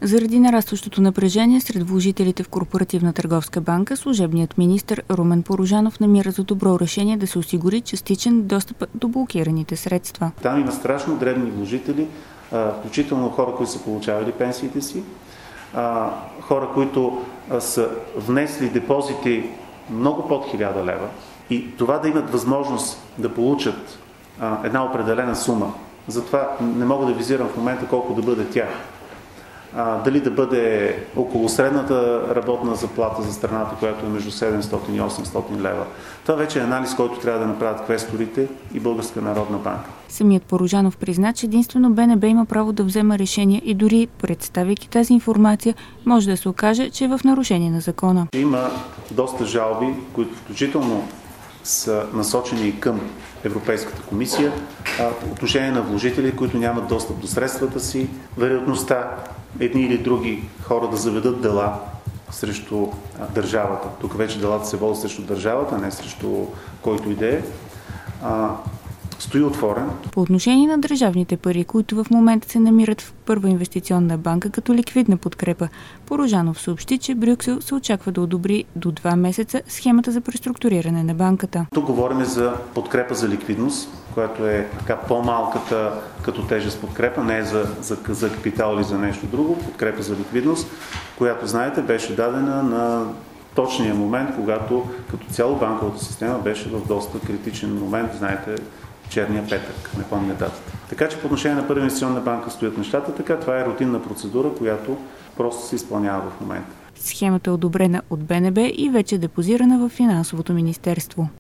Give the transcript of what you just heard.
Заради нарастващото напрежение сред вложителите в Корпоративна търговска банка, служебният министър Румен Порожанов намира за добро решение да се осигури частичен достъп до блокираните средства. Там има страшно дребни вложители, включително хора, които са получавали пенсиите си, хора, които са внесли депозити много под 1000 лева и това да имат възможност да получат една определена сума. Затова не мога да визирам в момента колко да бъде тя. Дали да бъде около средната работна заплата за страната, която е между 700 и 800 лева. Това вече е анализ, който трябва да направят квесторите и Българска народна банка. Самият Порожанов призна, че единствено БНБ има право да взема решение и дори представяйки тази информация, може да се окаже, че е в нарушение на закона. Има доста жалби, които включително са насочени и към Европейската комисия по отношение на вложители, които нямат достъп до средствата си. Вероятността едни или други хора да заведат дела срещу държавата. Тук вече делата се водят срещу държавата, не срещу който и да е. Стои отворен. По отношение на държавните пари, които в момента се намират в Първа инвестиционна банка като ликвидна подкрепа, Порожанов съобщи, че Брюксел се очаква да одобри до 2 месеца схемата за преструктуриране на банката. Тук говорим за подкрепа за ликвидност, която е така по-малката като тежест подкрепа, не е за капитал или за нещо друго, подкрепа за ликвидност, която, знаете, беше дадена на точния момент, когато като цяло банковата система беше в доста критичен момент, знаете, черния петък, не помня датата. Така че по отношение на Първа инвестиционна банка стоят нещата така, това е рутинна процедура, която просто се изпълнява в момента. Схемата е одобрена от БНБ и вече депозирана в Финансовото министерство.